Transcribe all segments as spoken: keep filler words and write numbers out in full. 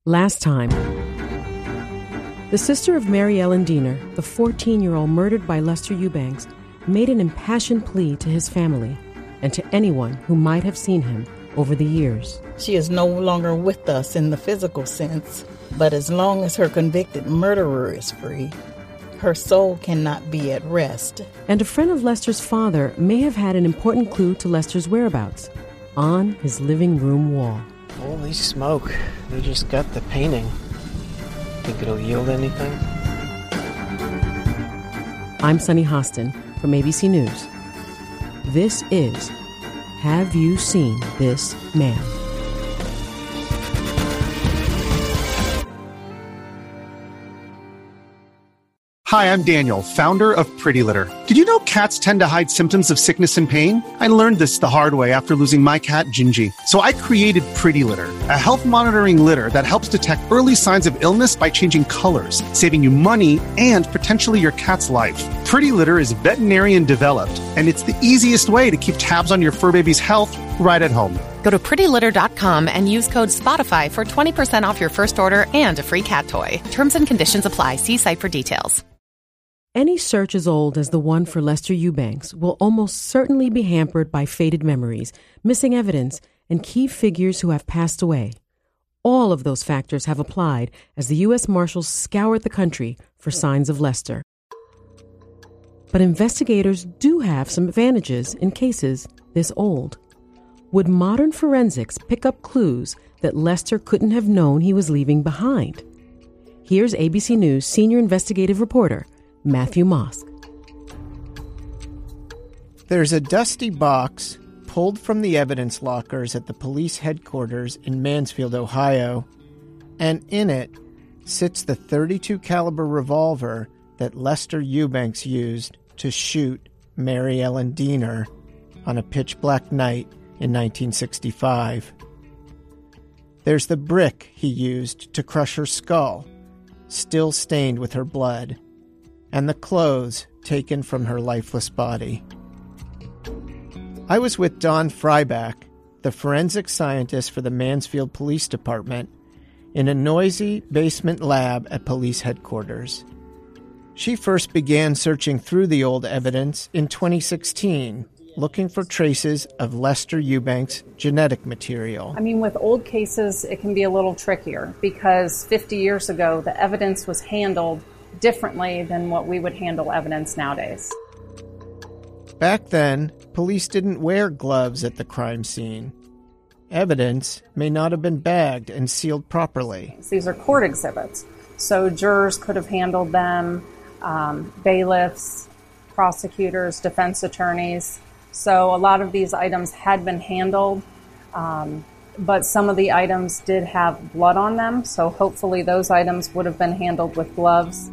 Last time, the sister of Mary Ellen Diener, the fourteen-year-old murdered by Lester Eubanks, made an impassioned plea to his family and to anyone who might have seen him over the years. She is no longer with us in the physical sense, but as long as her convicted murderer is free, her soul cannot be at rest. And a friend of Lester's father may have had an important clue to Lester's whereabouts on his living room wall. Holy smoke, they just got the painting. Think it'll yield anything? I'm Sunny Hostin from A B C News. This is Have You Seen This Man? Hi, I'm Daniel, founder of Pretty Litter. Did you know cats tend to hide symptoms of sickness and pain? I learned this the hard way after losing my cat, Gingy. So I created Pretty Litter, a health monitoring litter that helps detect early signs of illness by changing colors, saving you money and potentially your cat's life. Pretty Litter is veterinarian developed, and it's the easiest way to keep tabs on your fur baby's health right at home. Go to pretty litter dot com and use code SPOTIFY for twenty percent off your first order and a free cat toy. Terms and conditions apply. See site for details. Any search as old as the one for Lester Eubanks will almost certainly be hampered by faded memories, missing evidence, and key figures who have passed away. All of those factors have applied as the U S Marshals scoured the country for signs of Lester. But investigators do have some advantages in cases this old. Would modern forensics pick up clues that Lester couldn't have known he was leaving behind? Here's A B C News senior investigative reporter Matthew Mosk. There's a dusty box pulled from the evidence lockers at the police headquarters in Mansfield, Ohio, and in it sits the thirty-two caliber revolver that Lester Eubanks used to shoot Mary Ellen Diener on a pitch-black night in nineteen sixty-five. There's the brick he used to crush her skull, still stained with her blood, and the clothes taken from her lifeless body. I was with Dawn Fryback, the forensic scientist for the Mansfield Police Department, in a noisy basement lab at police headquarters. She first began searching through the old evidence in twenty sixteen, looking for traces of Lester Eubanks' genetic material. I mean, with old cases, it can be a little trickier because fifty years ago, the evidence was handled differently than what we would handle evidence nowadays. Back then, police didn't wear gloves at the crime scene. Evidence may not have been bagged and sealed properly. These are court exhibits, so jurors could have handled them, um, bailiffs, prosecutors, defense attorneys. So a lot of these items had been handled, um, but some of the items did have blood on them, so hopefully those items would have been handled with gloves.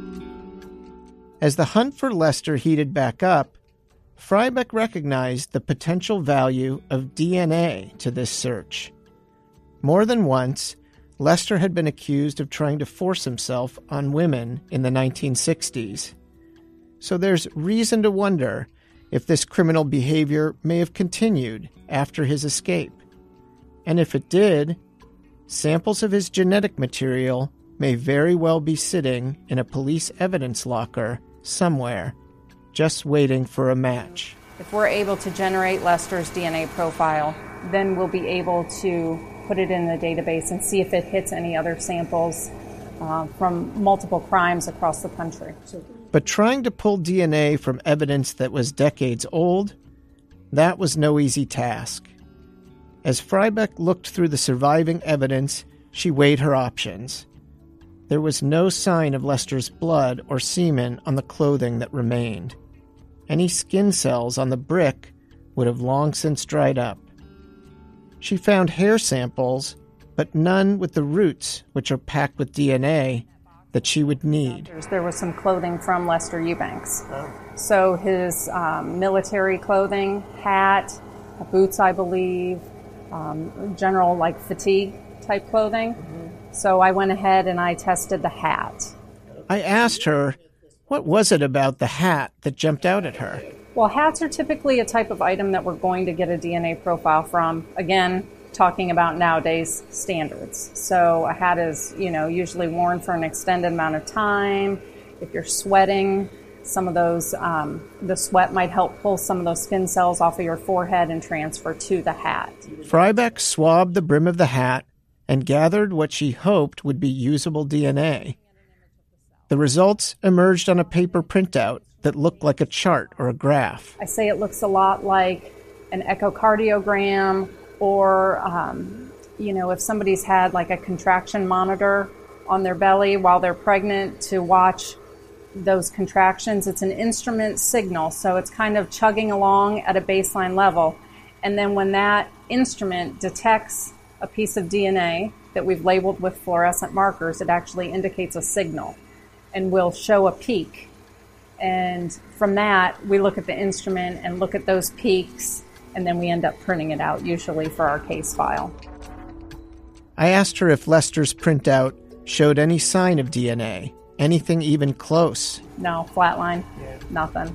As the hunt for Lester heated back up, Frybeck recognized the potential value of D N A to this search. More than once, Lester had been accused of trying to force himself on women in the nineteen sixties. So there's reason to wonder if this criminal behavior may have continued after his escape. And if it did, samples of his genetic material may very well be sitting in a police evidence locker somewhere, just waiting for a match. If we're able to generate Lester's D N A profile, then we'll be able to put it in the database and see if it hits any other samples uh, from multiple crimes across the country. But trying to pull D N A from evidence that was decades old, that was no easy task. As Frybeck looked through the surviving evidence, she weighed her options. There was no sign of Lester's blood or semen on the clothing that remained. Any skin cells on the brick would have long since dried up. She found hair samples, but none with the roots, which are packed with D N A, that she would need. There was some clothing from Lester Eubanks. So his um, military clothing, hat, boots, I believe, um, general like fatigue type clothing. Mm-hmm. So I went ahead and I tested the hat. I asked her, what was it about the hat that jumped out at her? Well, hats are typically a type of item that we're going to get a D N A profile from. Again, talking about nowadays standards. So a hat is, you know, usually worn for an extended amount of time. If you're sweating, some of those, um, the sweat might help pull some of those skin cells off of your forehead and transfer to the hat. Freibeck swabbed the brim of the hat and gathered what she hoped would be usable D N A. The results emerged on a paper printout that looked like a chart or a graph. I say it looks a lot like an echocardiogram, or, um, you know, if somebody's had like a contraction monitor on their belly while they're pregnant to watch those contractions. It's an instrument signal, so it's kind of chugging along at a baseline level. And then when that instrument detects a piece of D N A that we've labeled with fluorescent markers, it actually indicates a signal and will show a peak. And from that, we look at the instrument and look at those peaks, and then we end up printing it out, usually for our case file. I asked her if Lester's printout showed any sign of D N A, anything even close. No, flatline, nothing.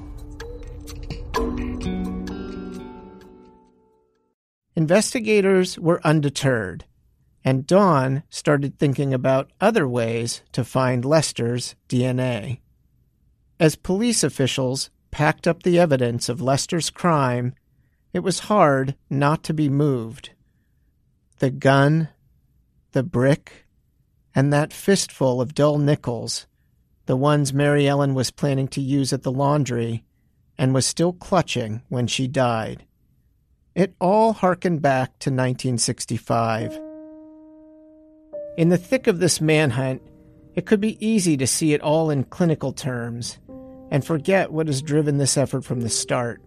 Investigators were undeterred, and Dawn started thinking about other ways to find Lester's D N A. As police officials packed up the evidence of Lester's crime, it was hard not to be moved. The gun, the brick, and that fistful of dull nickels, the ones Mary Ellen was planning to use at the laundry and was still clutching when she died. It all harkened back to nineteen sixty-five. In the thick of this manhunt, it could be easy to see it all in clinical terms and forget what has driven this effort from the start.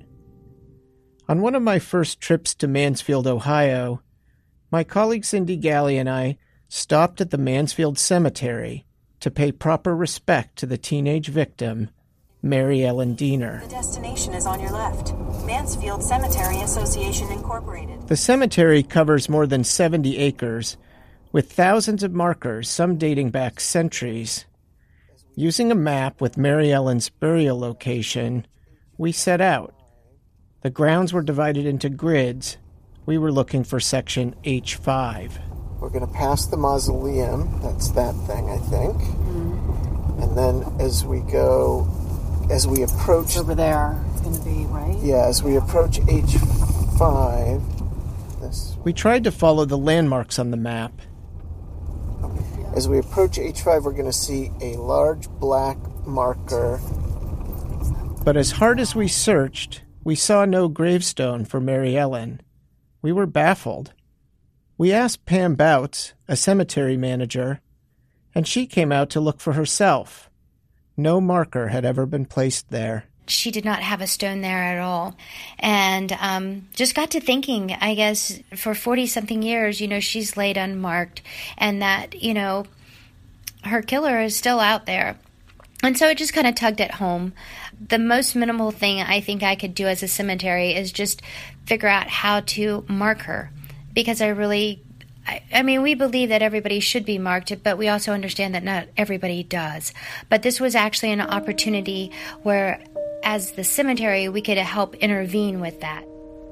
On one of my first trips to Mansfield, Ohio, my colleague Cindy Galley and I stopped at the Mansfield Cemetery to pay proper respect to the teenage victim, Mary Ellen Diener. The destination is on your left. Mansfield Cemetery Association Incorporated. The cemetery covers more than seventy acres, with thousands of markers, some dating back centuries. Using a map with Mary Ellen's burial location, we set out. The grounds were divided into grids. We were looking for section H five. We're going to pass the mausoleum. That's that thing, I think. Mm-hmm. And then as we go, as we approach... Over there, it's going to be, right? Yeah, as we approach H five... This. We tried to follow the landmarks on the map. Okay. As we approach H five, we're going to see a large black marker. But as hard as we searched, we saw no gravestone for Mary Ellen. We were baffled. We asked Pam Bouts, a cemetery manager, and she came out to look for herself. No marker had ever been placed there. She did not have a stone there at all. And um, just got to thinking, I guess, for forty-something years, you know, she's laid unmarked, and that, you know, her killer is still out there. And so it just kind of tugged at home. The most minimal thing I think I could do as a cemetery is just figure out how to mark her. Because I really, I, I mean, we believe that everybody should be marked, but we also understand that not everybody does. But this was actually an opportunity where, as the cemetery, we could help intervene with that.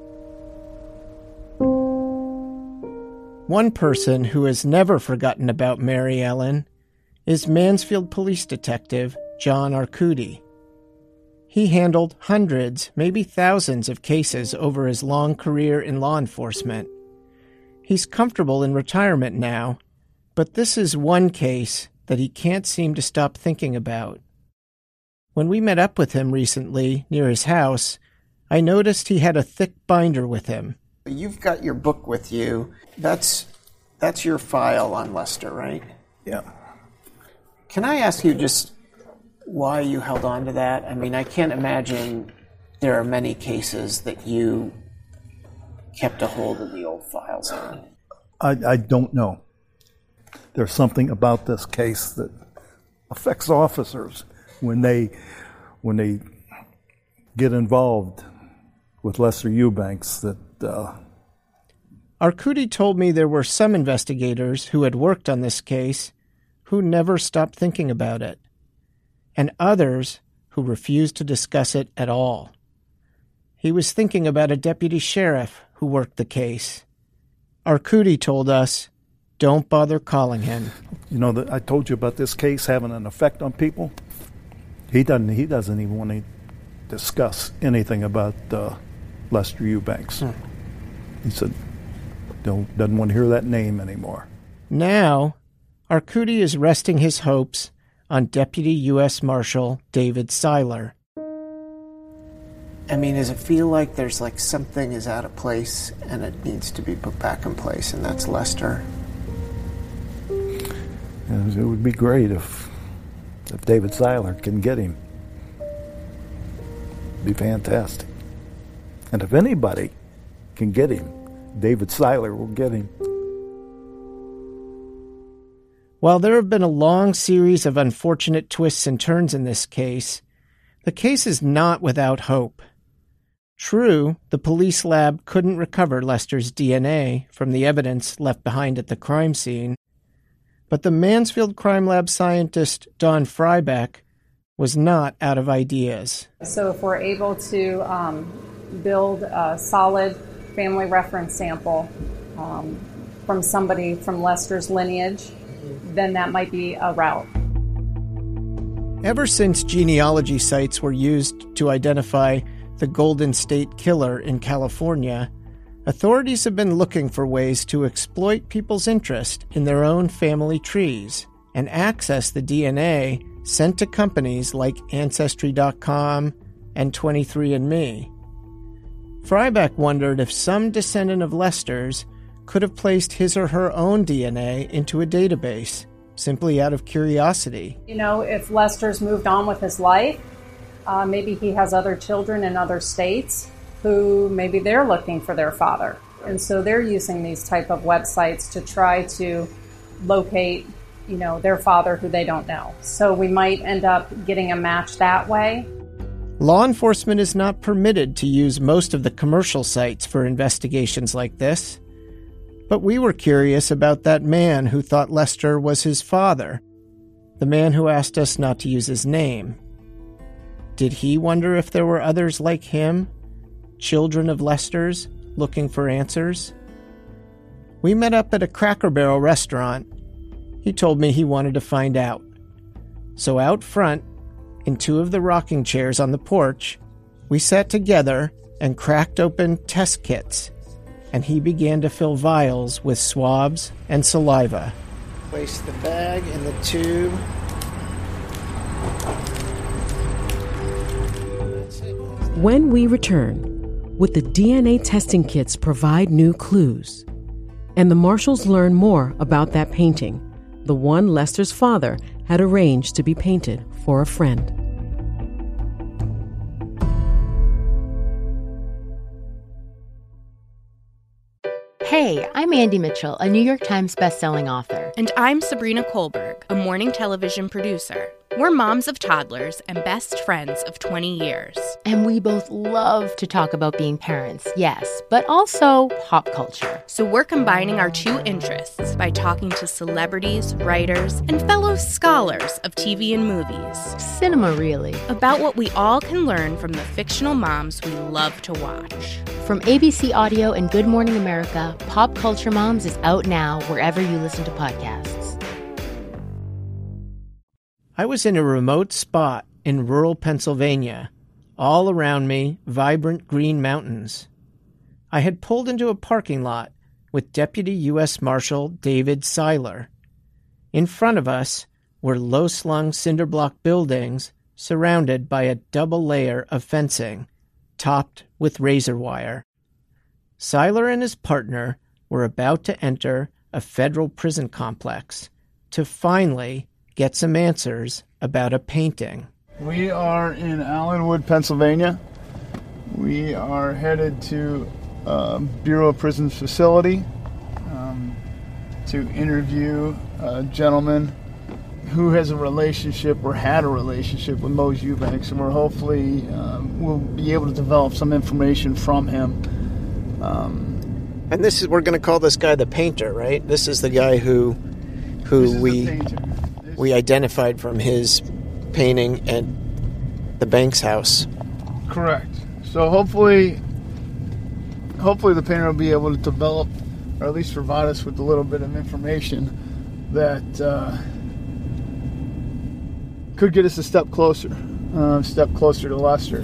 One person who has never forgotten about Mary Ellen is Mansfield Police Detective John Arcudi. He handled hundreds, maybe thousands of cases over his long career in law enforcement. He's comfortable in retirement now, but this is one case that he can't seem to stop thinking about. When we met up with him recently near his house, I noticed he had a thick binder with him. You've got your book with you. That's that's your file on Lester, right? Yeah. Can I ask you just why you held on to that? I mean, I can't imagine there are many cases that you kept a hold of the old files on. I, I don't know. There's something about this case that affects officers when they when they get involved with Lester Eubanks that... Uh... Arcudi told me there were some investigators who had worked on this case who never stopped thinking about it, and others who refused to discuss it at all. He was thinking about a deputy sheriff who worked the case. Arcudi told us, don't bother calling him. You know, that I told you about this case having an effect on people. He doesn't. He doesn't even want to discuss anything about uh, Lester Eubanks. Hmm. He said, don't doesn't want to hear that name anymore. Now, Arcudi is resting his hopes on Deputy U S Marshal David Seiler. I mean, does it feel like there's like something is out of place and it needs to be put back in place, and that's Lester? It would be great if if David Seiler can get him. It'd be fantastic. And if anybody can get him, David Seiler will get him. While there have been a long series of unfortunate twists and turns in this case, the case is not without hope. True, the police lab couldn't recover Lester's D N A from the evidence left behind at the crime scene, but the Mansfield Crime Lab scientist Don Frybeck was not out of ideas. So if we're able to um, build a solid family reference sample um, from somebody from Lester's lineage, then that might be a route. Ever since genealogy sites were used to identify the Golden State Killer in California, authorities have been looking for ways to exploit people's interest in their own family trees and access the D N A sent to companies like Ancestry dot com and twenty-three and me. Frybeck wondered if some descendant of Lester's could have placed his or her own D N A into a database, simply out of curiosity. You know, if Lester's moved on with his life, uh, maybe he has other children in other states who maybe they're looking for their father. And so they're using these type of websites to try to locate, you know, their father who they don't know. So we might end up getting a match that way. Law enforcement is not permitted to use most of the commercial sites for investigations like this. But we were curious about that man who thought Lester was his father, the man who asked us not to use his name. Did he wonder if there were others like him, children of Lester's, looking for answers? We met up at a Cracker Barrel restaurant. He told me he wanted to find out. So out front, in two of the rocking chairs on the porch, we sat together and cracked open test kits, and he began to fill vials with swabs and saliva. Place the bag in the tube. When we return, would the D N A testing kits provide new clues? And the marshals learn more about that painting, the one Lester's father had arranged to be painted for a friend. Hey, I'm Andy Mitchell, a New York Times bestselling author. And I'm Sabrina Kohlberg, a morning television producer. We're moms of toddlers and best friends of twenty years. And we both love to talk about being parents, yes, but also pop culture. So we're combining our two interests by talking to celebrities, writers, and fellow scholars of T V and movies. Cinema, really. About what we all can learn from the fictional moms we love to watch. From A B C Audio and Good Morning America, Pop Culture Moms is out now wherever you listen to podcasts. I was in a remote spot in rural Pennsylvania. All around me, vibrant green mountains. I had pulled into a parking lot with Deputy U S Marshal David Seiler. In front of us were low-slung cinder block buildings surrounded by a double layer of fencing, topped with razor wire. Seiler and his partner were about to enter a federal prison complex to finally get some answers about a painting. We are in Allenwood, Pennsylvania. We are headed to uh, Bureau of Prisons facility um, to interview a gentleman who has a relationship or had a relationship with Mose Eubanks, and we're hopefully um, we'll be able to develop some information from him. Um, and this is we're going to call this guy the painter, right? This is the guy who who we we identified from his painting at the Banks house. Correct. So hopefully, hopefully the painter will be able to develop or at least provide us with a little bit of information that uh, could get us a step closer, uh, step closer to Lester.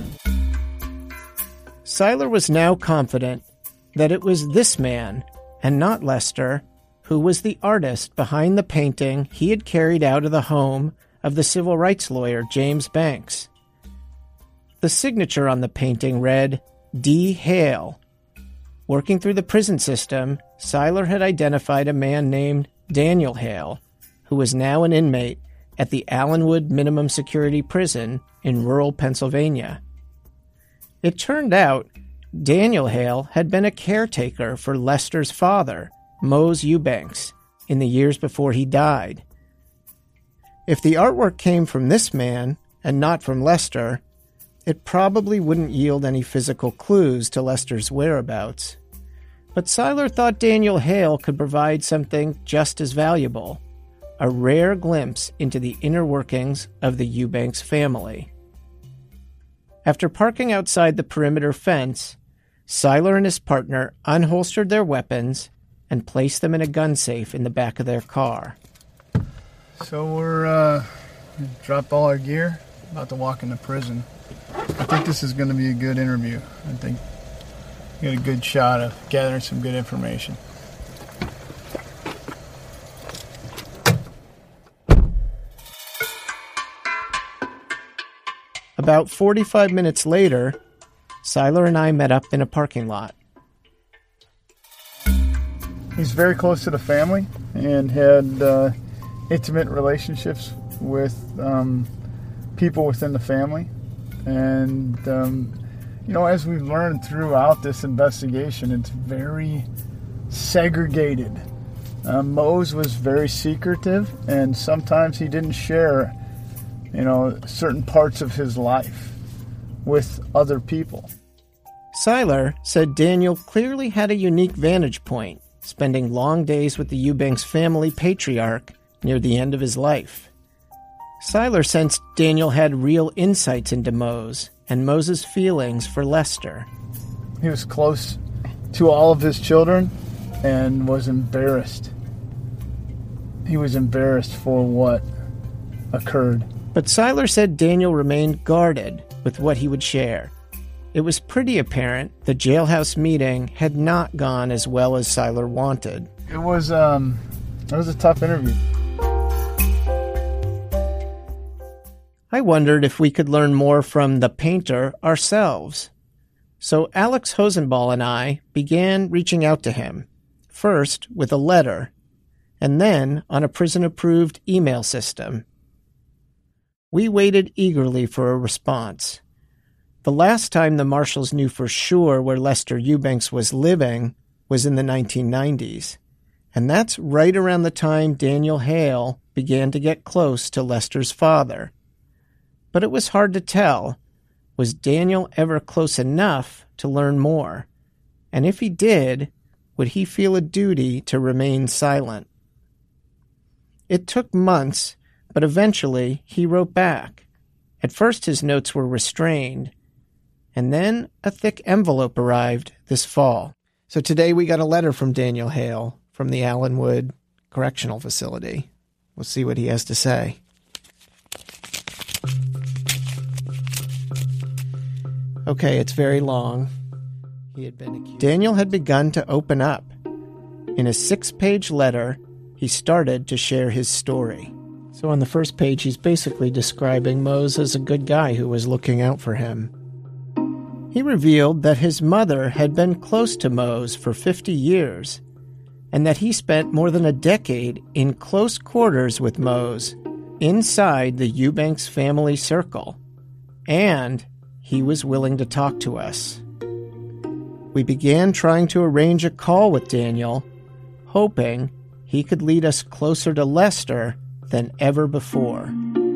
Seiler was now confident that it was this man, and not Lester, who was the artist behind the painting he had carried out of the home of the civil rights lawyer James Banks. The signature on the painting read, D. Hale. Working through the prison system, Seiler had identified a man named Daniel Hale, who was now an inmate at the Allenwood Minimum Security Prison in rural Pennsylvania. It turned out Daniel Hale had been a caretaker for Lester's father, Mose Eubanks, in the years before he died. If the artwork came from this man, and not from Lester, it probably wouldn't yield any physical clues to Lester's whereabouts. But Seiler thought Daniel Hale could provide something just as valuable, a rare glimpse into the inner workings of the Eubanks family. After parking outside the perimeter fence, Seiler and his partner unholstered their weapons and placed them in a gun safe in the back of their car. So we're uh, dropped all our gear, about to walk into prison. I think this is going to be a good interview. I think we get a good shot of gathering some good information. About forty-five minutes later, Seiler and I met up in a parking lot. He's very close to the family and had uh, intimate relationships with um, people within the family. And, um, you know, as we've learned throughout this investigation, it's very segregated. Uh, Mose was very secretive, and sometimes he didn't share, you know, certain parts of his life with other people. Seiler said Daniel clearly had a unique vantage point, spending long days with the Eubanks family patriarch near the end of his life. Seiler sensed Daniel had real insights into Mose and Mose's feelings for Lester. He was close to all of his children and was embarrassed. He was embarrassed for what occurred. But Seiler said Daniel remained guarded with what he would share. It was pretty apparent the jailhouse meeting had not gone as well as Seiler wanted. It was, um, it was a tough interview. I wondered if we could learn more from the painter ourselves. So Alex Hosenball and I began reaching out to him, first with a letter, and then on a prison-approved email system. We waited eagerly for a response. The last time the marshals knew for sure where Lester Eubanks was living was in the nineteen nineties, and that's right around the time Daniel Hale began to get close to Lester's father. But it was hard to tell. Was Daniel ever close enough to learn more? And if he did, would he feel a duty to remain silent? It took months, but eventually he wrote back. At first his notes were restrained, and then a thick envelope arrived this fall. So today we got a letter from Daniel Hale from the Allenwood Correctional Facility. We'll see what he has to say. Okay, it's very long. He had been accused. Daniel had begun to open up. In a six-page letter, he started to share his story. So on the first page, he's basically describing Mose as a good guy who was looking out for him. He revealed that his mother had been close to Mose for fifty years, and that he spent more than a decade in close quarters with Mose, inside the Eubanks family circle, and he was willing to talk to us. We began trying to arrange a call with Daniel, hoping he could lead us closer to Lester than ever before.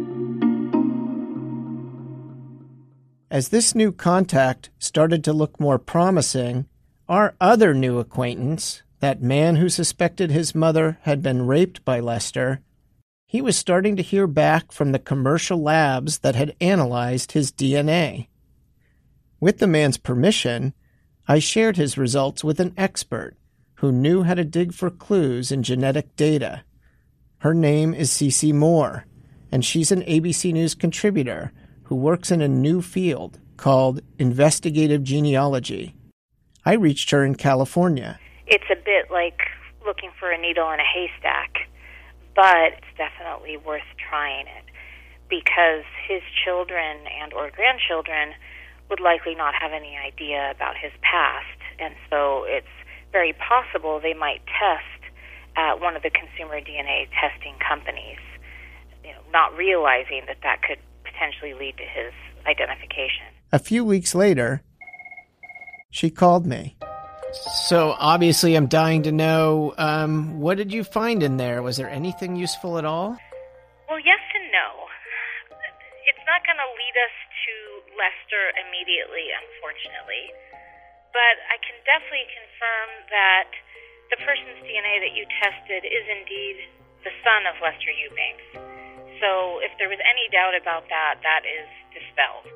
As this new contact started to look more promising, our other new acquaintance, that man who suspected his mother had been raped by Lester, he was starting to hear back from the commercial labs that had analyzed his D N A. With the man's permission, I shared his results with an expert who knew how to dig for clues in genetic data. Her name is Cece Moore, and she's an A B C News contributor who works in a new field called investigative genealogy. I reached her in California. It's a bit like looking for a needle in a haystack, but it's definitely worth trying it because his children and or grandchildren would likely not have any idea about his past, and so it's very possible they might test at one of the consumer D N A testing companies, you know, not realizing that that could potentially lead to his identification. A few weeks later, she called me. So obviously I'm dying to know, um, what did you find in there? Was there anything useful at all? Well, yes and no. It's not going to lead us to Lester immediately, unfortunately. But I can definitely confirm that the person's D N A that you tested is indeed the son of Lester Eubanks. So if there was any doubt about that, that is dispelled.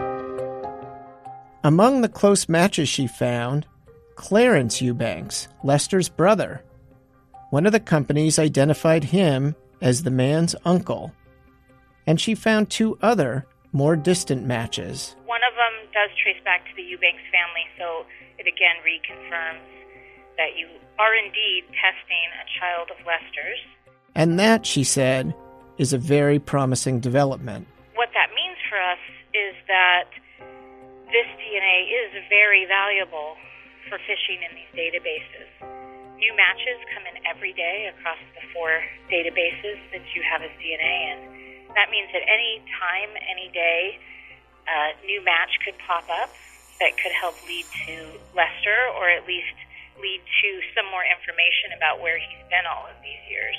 Among the close matches she found, Clarence Eubanks, Lester's brother. One of the companies identified him as the man's uncle. And she found two other, more distant matches. One of them does trace back to the Eubanks family, so it again reconfirms that you are indeed testing a child of Lester's. And that, she said, is a very promising development. What that means for us is that this D N A is very valuable for fishing in these databases. New matches come in every day across the four databases that you have as D N A, and that means at any time, any day, a new match could pop up that could help lead to Lester, or at least lead to some more information about where he's been all of these years.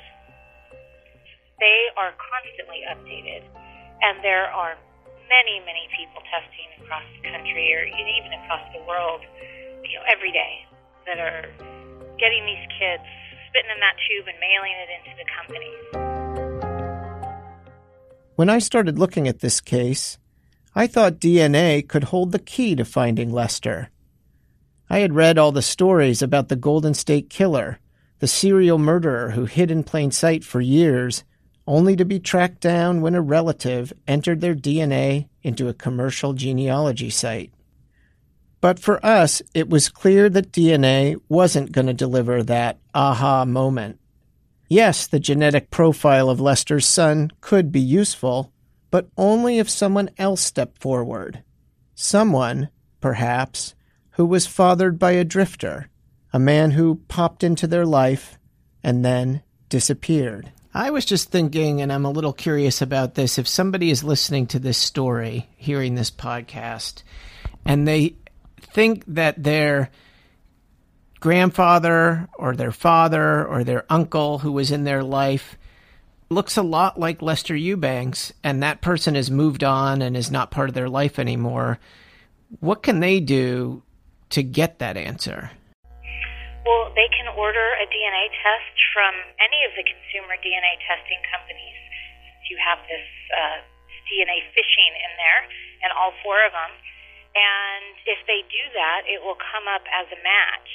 They are constantly updated, and there are many, many people testing across the country, or even across the world, you know, every day, that are getting these kids, spitting in that tube and mailing it into the companies. When I started looking at this case, I thought D N A could hold the key to finding Lester. I had read all the stories about the Golden State Killer, the serial murderer who hid in plain sight for years, only to be tracked down when a relative entered their D N A into a commercial genealogy site. But for us, it was clear that D N A wasn't going to deliver that aha moment. Yes, the genetic profile of Lester's son could be useful, but only if someone else stepped forward. Someone, perhaps, who was fathered by a drifter, a man who popped into their life and then disappeared. I was just thinking, and I'm a little curious about this, if somebody is listening to this story, hearing this podcast, and they think that their grandfather or their father or their uncle who was in their life looks a lot like Lester Eubanks, and that person has moved on and is not part of their life anymore, what can they do to get that answer? Well, they can order a D N A test from any of the consumer D N A testing companies. You have this uh, D N A fishing in there, and all four of them. And if they do that, it will come up as a match.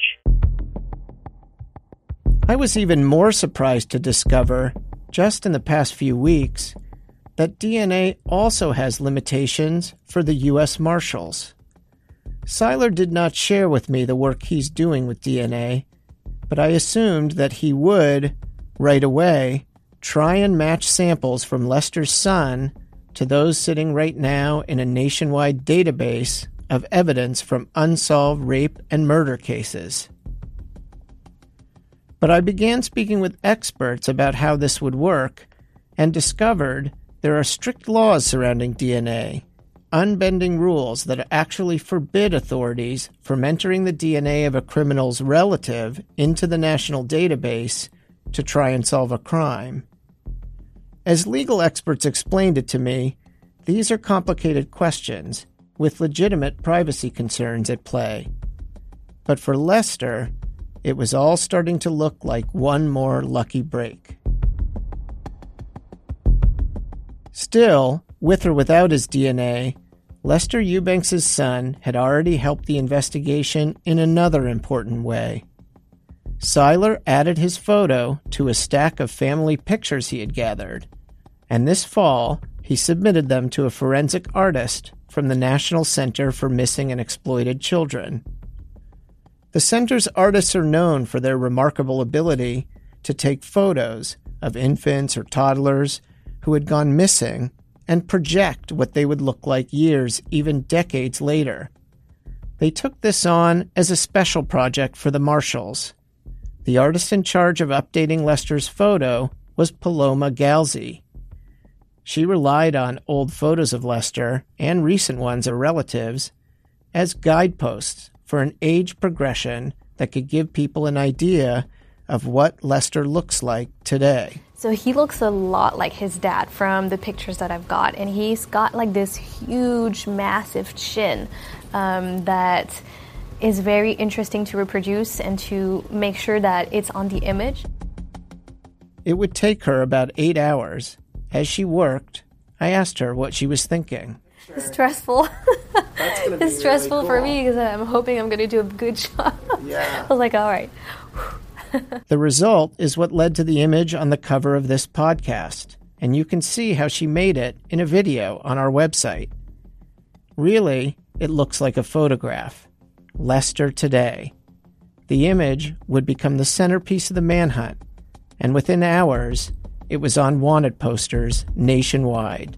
I was even more surprised to discover, just in the past few weeks, that D N A also has limitations for the U S Marshals. Seiler did not share with me the work he's doing with D N A, but I assumed that he would, right away, try and match samples from Lester's son to those sitting right now in a nationwide database of evidence from unsolved rape and murder cases. But I began speaking with experts about how this would work and discovered there are strict laws surrounding D N A, unbending rules that actually forbid authorities from entering the D N A of a criminal's relative into the national database to try and solve a crime. As legal experts explained it to me, these are complicated questions with legitimate privacy concerns at play. But for Lester, it was all starting to look like one more lucky break. Still, with or without his D N A, Lester Eubanks' son had already helped the investigation in another important way. Seiler added his photo to a stack of family pictures he had gathered, and this fall he submitted them to a forensic artist from the National Center for Missing and Exploited Children. The center's artists are known for their remarkable ability to take photos of infants or toddlers who had gone missing and project what they would look like years, even decades later. They took this on as a special project for the Marshalls. The artist in charge of updating Lester's photo was Paloma Galzi. She relied on old photos of Lester, and recent ones of relatives, as guideposts for an age progression that could give people an idea of what Lester looks like today. So he looks a lot like his dad from the pictures that I've got, and he's got like this huge, massive chin um, that is very interesting to reproduce and to make sure that it's on the image. It would take her about eight hours. As she worked, I asked her what she was thinking. It's stressful. It's stressful really cool. for me because I'm hoping I'm going to do a good job. Yeah. I was like, all right. The result is what led to the image on the cover of this podcast, and you can see how she made it in a video on our website. Really, it looks like a photograph. Lester today. The image would become the centerpiece of the manhunt, and within hours, it was on wanted posters nationwide.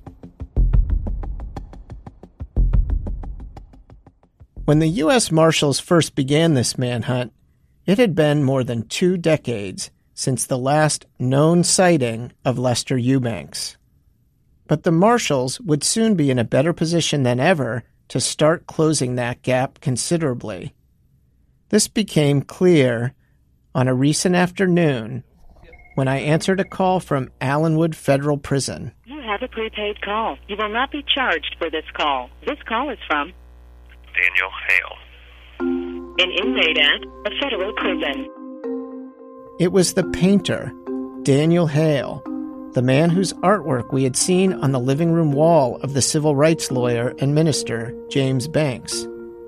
When the U S Marshals first began this manhunt, it had been more than two decades since the last known sighting of Lester Eubanks. But the Marshals would soon be in a better position than ever to start closing that gap considerably. This became clear on a recent afternoon when I answered a call from Allenwood Federal Prison. You have a prepaid call. You will not be charged for this call. This call is from Daniel Hale, an inmate at a federal prison. It was the painter, Daniel Hale, the man whose artwork we had seen on the living room wall of the civil rights lawyer and minister, James Banks.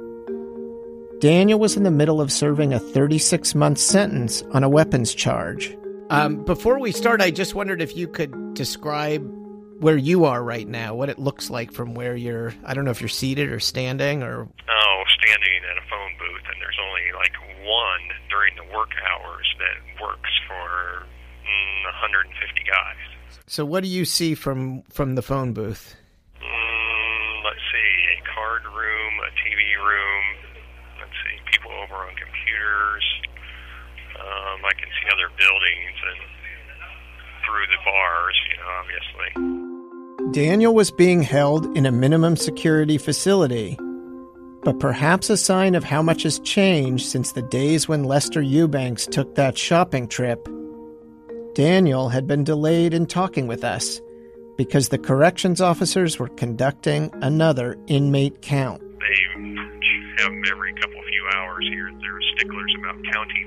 Daniel was in the middle of serving a thirty-six month sentence on a weapons charge. Um, before we start, I just wondered if you could describe where you are right now, what it looks like from where you're, I don't know if you're seated or standing or... Oh, standing at a phone booth, and there's only like one during the work hours that works for mm, one hundred fifty guys. So what do you see from, from the phone booth? Mm, let's see, a card room, a T V room, let's see, people over on computers. Um, I can see other buildings and through the bars, you know, obviously. Daniel was being held in a minimum security facility, but perhaps a sign of how much has changed since the days when Lester Eubanks took that shopping trip. Daniel had been delayed in talking with us because the corrections officers were conducting another inmate count. They have every couple of few hours here, they're sticklers about counting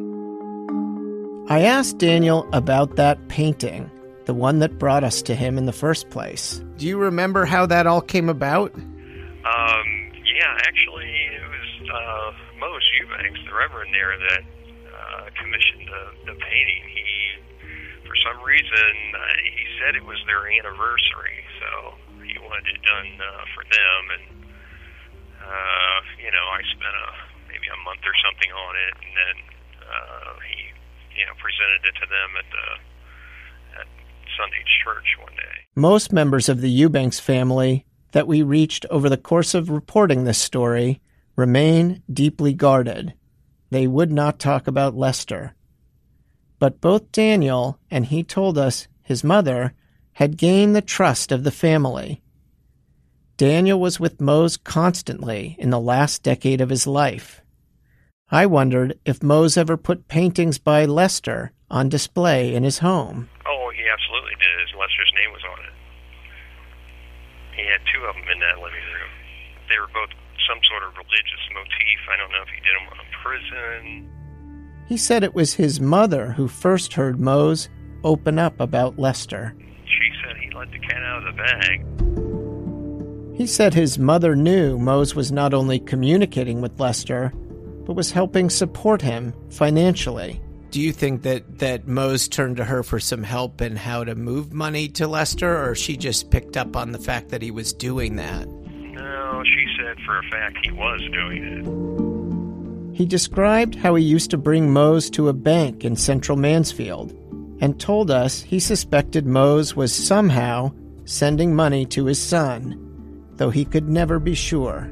people. I asked Daniel about that painting, the one that brought us to him in the first place. Do you remember how that all came about? Um, yeah, actually, it was uh, Mose Eubanks, the Reverend there, that uh, commissioned the, the painting. He, for some reason, uh, he said it was their anniversary, so he wanted it done uh, for them, and, uh, you know, I spent a, maybe a month or something on it, and then uh, he, you know, presented it to them at the at Sunday church one day. Most members of the Eubanks family that we reached over the course of reporting this story remain deeply guarded. They would not talk about Lester. But both Daniel and he told us his mother had gained the trust of the family. Daniel was with Mose constantly in the last decade of his life. I wondered if Mose ever put paintings by Lester on display in his home. Oh, he absolutely did. Lester's name was on it. He had two of them in that living room. They were both some sort of religious motif. I don't know if he did them on prison. He said it was his mother who first heard Mose open up about Lester. She said he let the cat out of the bag. He said his mother knew Mose was not only communicating with Lester, but was helping support him financially. Do you think that, that Mose turned to her for some help in how to move money to Lester, or she just picked up on the fact that he was doing that? No, she said for a fact he was doing it. He described how he used to bring Mose to a bank in central Mansfield and told us he suspected Mose was somehow sending money to his son, though he could never be sure.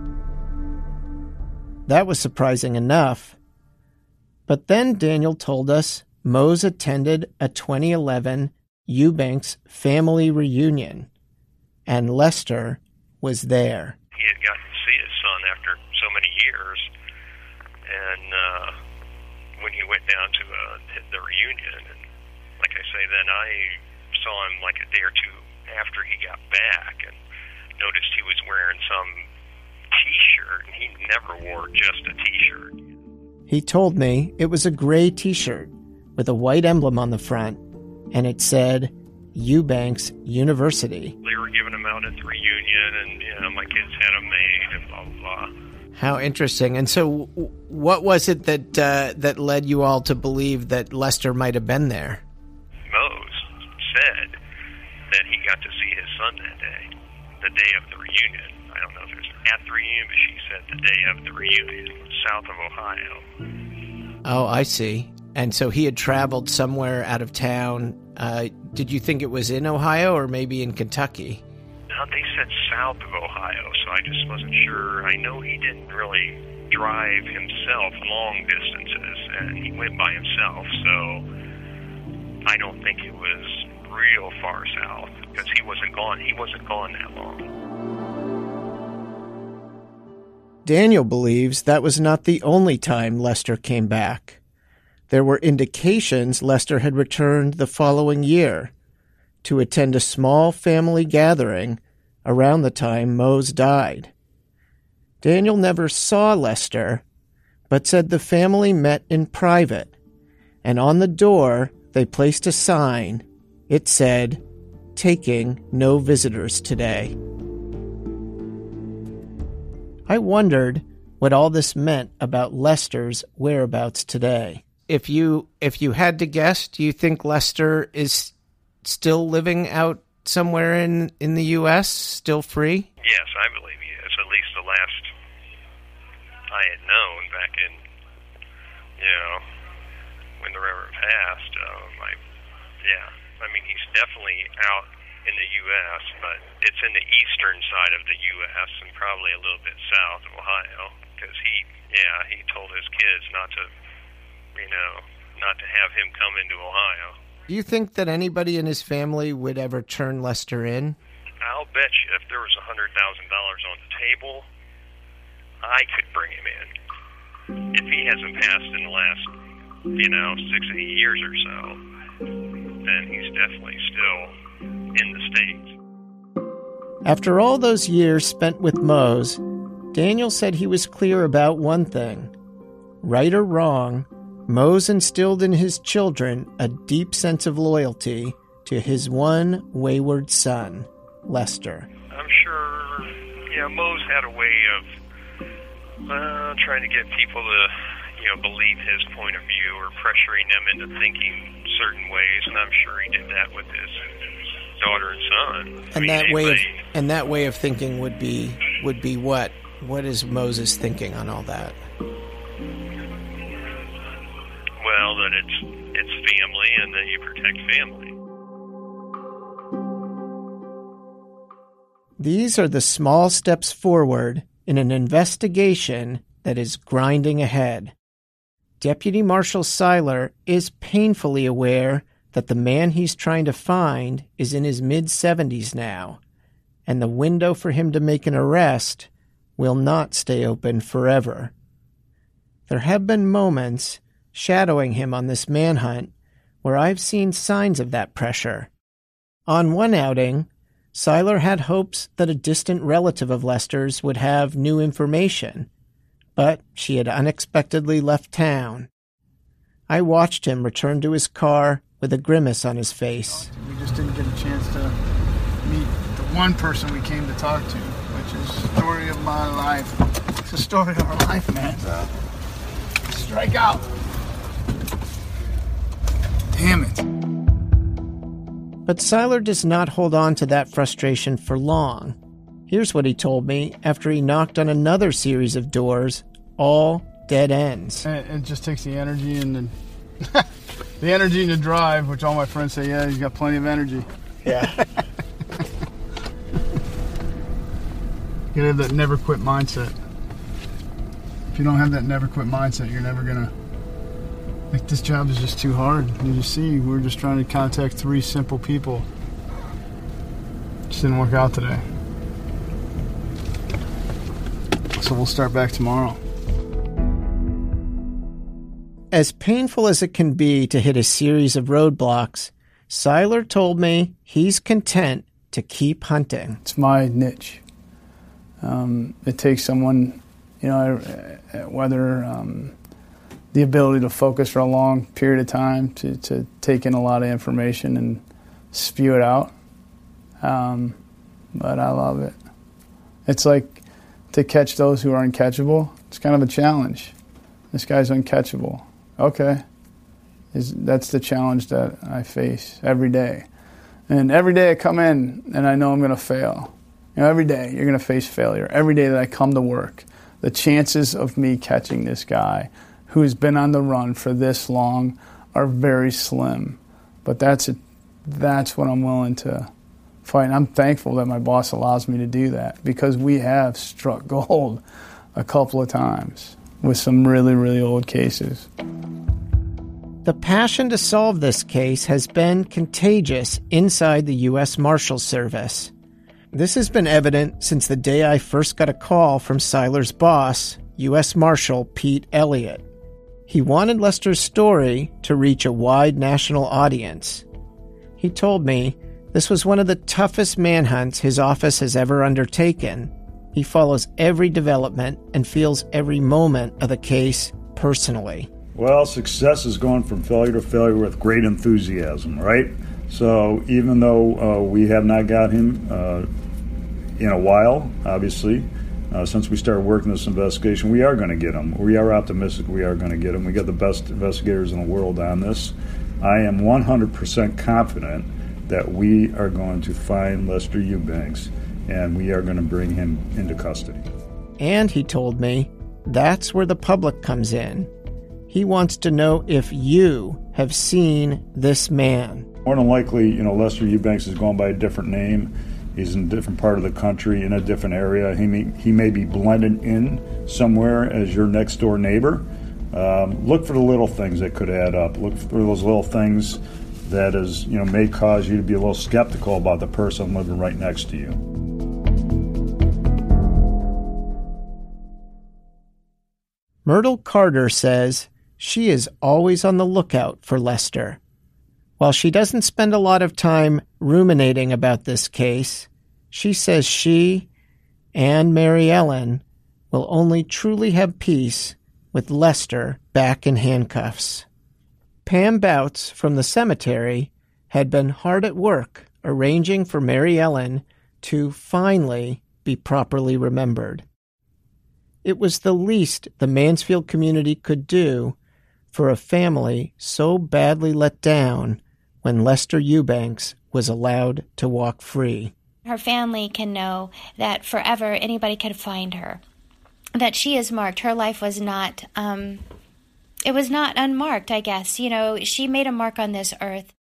That was surprising enough. But then Daniel told us Mose attended a twenty eleven Eubanks family reunion, and Lester was there. He had gotten to see his son after so many years, and uh, when he went down to uh, the reunion, and like I say, then I saw him like a day or two after he got back, and noticed he was wearing some T-shirt, and he never wore just a T-shirt. He told me it was a gray T-shirt with a white emblem on the front, and it said Eubanks University. They were giving them out at the reunion, and you know, my kids had them made, and blah, blah, blah. How interesting. And so what was it that uh, that led you all to believe that Lester might have been there? Mose said that he got to see his son that day, the day of the reunion. I don't know if it was at the reunion, but she said the day of the reunion, south of Ohio. Oh, I see. And so he had traveled somewhere out of town. Uh, did you think it was in Ohio or maybe in Kentucky? No, they said south of Ohio, so I just wasn't sure. I know he didn't really drive himself long distances, and he went by himself, so I don't think it was real far south, because he wasn't gone. He wasn't gone that long. Daniel believes that was not the only time Lester came back. There were indications Lester had returned the following year to attend a small family gathering around the time Mose died. Daniel never saw Lester, but said the family met in private, and on the door they placed a sign. It said, "Taking no visitors today." I wondered what all this meant about Lester's whereabouts today. If you if you had to guess, do you think Lester is still living out somewhere in, in the U S, still free? Yes, I believe he is. At least the last I had known back in, you know, when the Reverend passed. Um, I, yeah, I mean, he's definitely out in the U S, but it's in the eastern side of the U S and probably a little bit south of Ohio, because he, yeah, he told his kids not to, you know, not to have him come into Ohio. Do you think that anybody in his family would ever turn Lester in? I'll bet you if there was one hundred thousand dollars on the table, I could bring him in. If he hasn't passed in the last, you know, six, eight years or so, then he's definitely still in the States. After all those years spent with Mose, Daniel said he was clear about one thing. Right or wrong, Mose instilled in his children a deep sense of loyalty to his one wayward son, Lester. I'm sure, yeah, Mose had a way of uh, trying to get people to, you know, believe his point of view or pressuring them into thinking certain ways, and I'm sure he did that with his daughter and son. And that way of and that way of thinking would be would be what? What is Moses thinking on all that? Well, that it's it's family and that you protect family. These are the small steps forward in an investigation that is grinding ahead. Deputy Marshal Seiler is painfully aware that the man he's trying to find is in his mid-seventies now, and the window for him to make an arrest will not stay open forever. There have been moments shadowing him on this manhunt where I've seen signs of that pressure. On one outing, Seiler had hopes that a distant relative of Lester's would have new information, but she had unexpectedly left town. I watched him return to his car with a grimace on his face. We just didn't get a chance to meet the one person we came to talk to, which is the story of my life. It's the story of our life, man. Strike out. Damn it. But Seiler does not hold on to that frustration for long. Here's what he told me after he knocked on another series of doors, all dead ends. It, it just takes the energy and the, the energy and the drive, which all my friends say, yeah, he's got plenty of energy. Yeah. You gotta have that never quit mindset. If you don't have that never quit mindset, you're never gonna, like, this job is just too hard. You just see, we're just trying to contact three simple people. Just didn't work out today. So we'll start back tomorrow. As painful as it can be to hit a series of roadblocks, Seiler told me he's content to keep hunting. It's my niche. Um, it takes someone, you know, whether um, the ability to focus for a long period of time to, to take in a lot of information and spew it out. Um, but I love it. It's like to catch those who are uncatchable. It's kind of a challenge. This guy's uncatchable. Okay. Is that's the challenge that I face every day. And every day I come in and I know I'm going to fail. You know, every day you're going to face failure. Every day that I come to work, the chances of me catching this guy who's been on the run for this long are very slim. But that's a, that's what I'm willing to fight. And I'm thankful that my boss allows me to do that because we have struck gold a couple of times with some really, really old cases. The passion to solve this case has been contagious inside the U S Marshals Service. This has been evident since the day I first got a call from Seiler's boss, U S Marshal Pete Elliott. He wanted Lester's story to reach a wide national audience. He told me this was one of the toughest manhunts his office has ever undertaken. He follows every development and feels every moment of the case personally. Well, success is going from failure to failure with great enthusiasm, right? So even though uh, we have not got him uh, in a while, obviously, uh, since we started working this investigation, we are going to get him. We are optimistic we are going to get him. We got the best investigators in the world on this. I am one hundred percent confident that we are going to find Lester Eubanks, and we are going to bring him into custody. And he told me that's where the public comes in. He wants to know if you have seen this man. More than likely, you know, Lester Eubanks is going by a different name. He's in a different part of the country, in a different area. He may, he may be blended in somewhere as your next-door neighbor. Um, look for the little things that could add up. Look for those little things that is, you know, may cause you to be a little skeptical about the person living right next to you. Myrtle Carter says she is always on the lookout for Lester. While she doesn't spend a lot of time ruminating about this case, she says she and Mary Ellen will only truly have peace with Lester back in handcuffs. Pam Bouts from the cemetery had been hard at work arranging for Mary Ellen to finally be properly remembered. It was the least the Mansfield community could do for a family so badly let down when Lester Eubanks was allowed to walk free. Her family can know that forever anybody could find her, that she is marked. Her life was not, um, it was not unmarked, I guess. You know, she made a mark on this earth.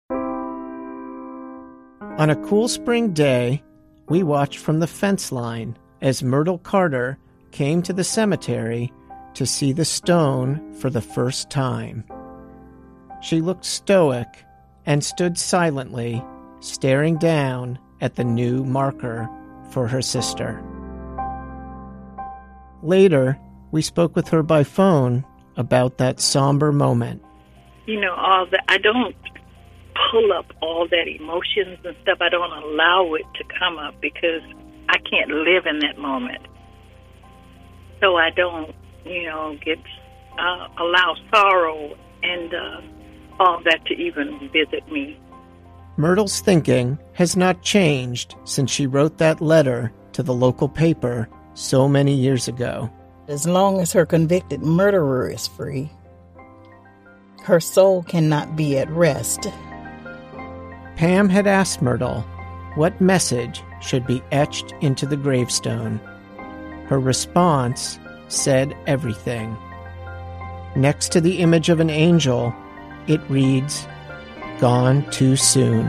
On a cool spring day, we watched from the fence line as Myrtle Carter came to the cemetery to see the stone for the first time. She looked stoic and stood silently, staring down at the new marker for her sister. Later, we spoke with her by phone about that somber moment. You know, all that, I don't pull up all that emotions and stuff. I don't allow it to come up because I can't live in that moment. So I don't, you know, get uh, allow sorrow and uh, all that to even visit me. Myrtle's thinking has not changed since she wrote that letter to the local paper so many years ago. As long as her convicted murderer is free, Her soul cannot be at rest. Pam had asked Myrtle what message should be etched into the gravestone. Her response said everything. Next to the image of an angel, it reads, "Gone too soon."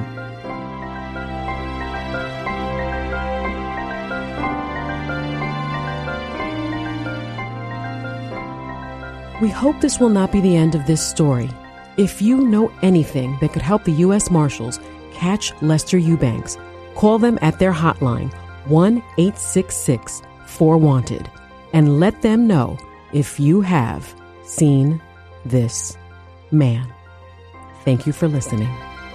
We hope this will not be the end of this story. If you know anything that could help the U S Marshals catch Lester Eubanks, call them at their hotline, one eight six six four wanted, and let them know if you have seen this man. Thank you for listening.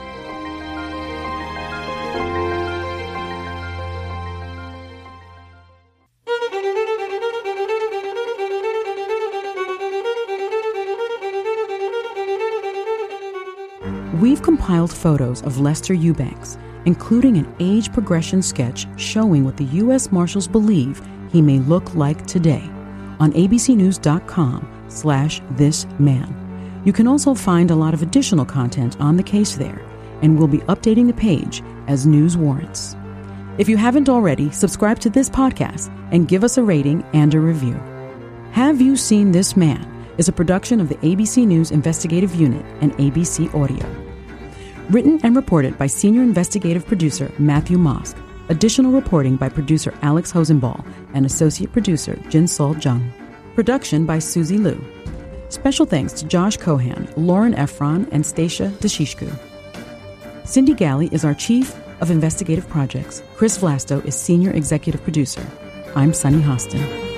We've compiled photos of Lester Eubanks, including an age progression sketch showing what the U S Marshals believe he may look like today, on abcnews.com slash this man. You can also find a lot of additional content on the case there, and we'll be updating the page as news warrants. If you haven't already, subscribe to this podcast and give us a rating and a review. Have You Seen This Man is a production of the A B C News Investigative Unit and A B C Audio. Written and reported by Senior Investigative Producer Matthew Mosk. Additional reporting by producer Alex Hosenball and Associate Producer Jinsol Jung. Production by Susie Liu. Special thanks to Josh Cohan, Lauren Efron, and Stacia Deshishku. Cindy Galley is our Chief of Investigative Projects. Chris Vlasto is Senior Executive Producer. I'm Sunny Hostin.